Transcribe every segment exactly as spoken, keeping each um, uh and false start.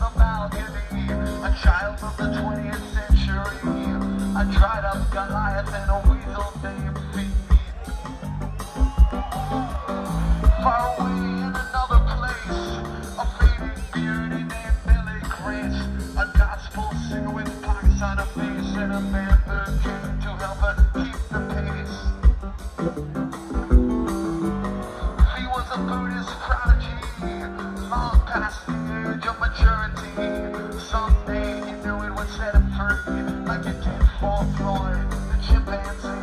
the balcony, a child of the twentieth century, a dried up Goliath and a weasel named Phoebe. Far away in another place, a fading beauty named Millie Grace, a gospel singer with pox on her face and a man who came to help her keep the pace. He was a Buddhist prodigy, long past the age of maturity. Someday he knew it would set him free, like it did for Floyd, the chimpanzee.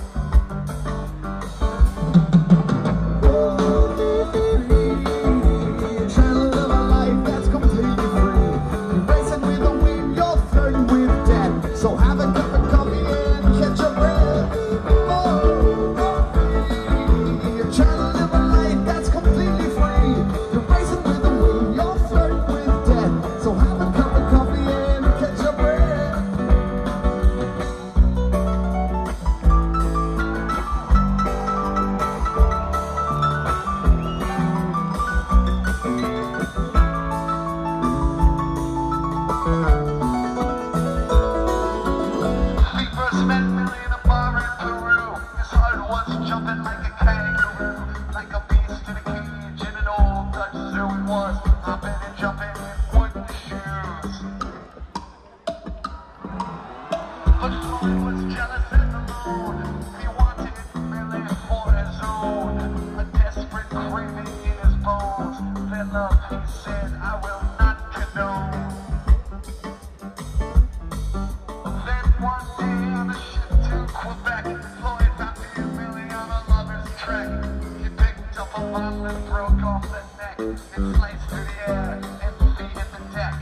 So have a cup of coffee and catch your breath. Oh, you're trying to live a life that's completely free. You're racing with the wind, you're flirting with death. So have a cup of coffee and catch your breath. Jumping like a kangaroo, like a beast in a cage in an old Dutch zoo. He was hopping and jumping in wooden shoes. But Floyd was jealous and alone. He wanted Millie for his own, a desperate craving in his bones. Their love, he said, I will not condone. Then one day on a ship to Quebec, Floyd found Millie on a lover's trek. He picked up a bottle and broke off the neck. It sliced through the air and feet hit the deck.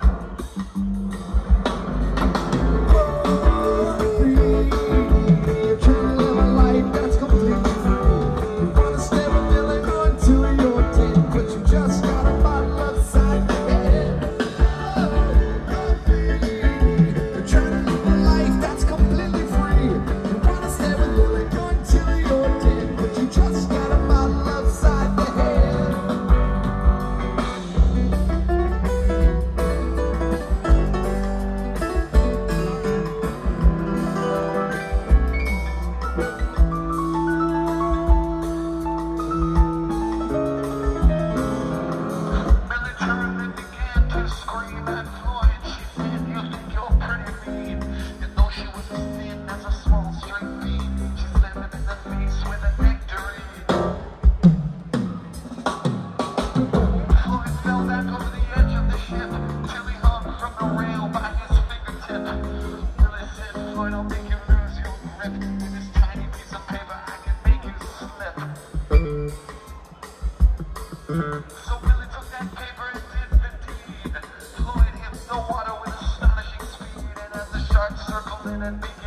You're trying to live a life that's completely free. You wanna stay with Millie until you're dead, but you just got a bottle upside your head. You're trying to live a life that's completely free. You wanna stay with Millie until you're dead, but you just got a bottle upside your head. Millie turned and began to scream at Floyd. She said, you think you're pretty mean. And though she was as thin as a small string bean, she slammed him in the face with a nectarine. Floyd fell back over the edge of the ship till he hung from the rail by his fingertip. Millie said, Floyd, I'll make you lose your grip. With this tiny piece of paper, I can make you slip. So Millie took that paper and did the deed. Floyd hit the water with astonishing speed, and as the shark circled in and beat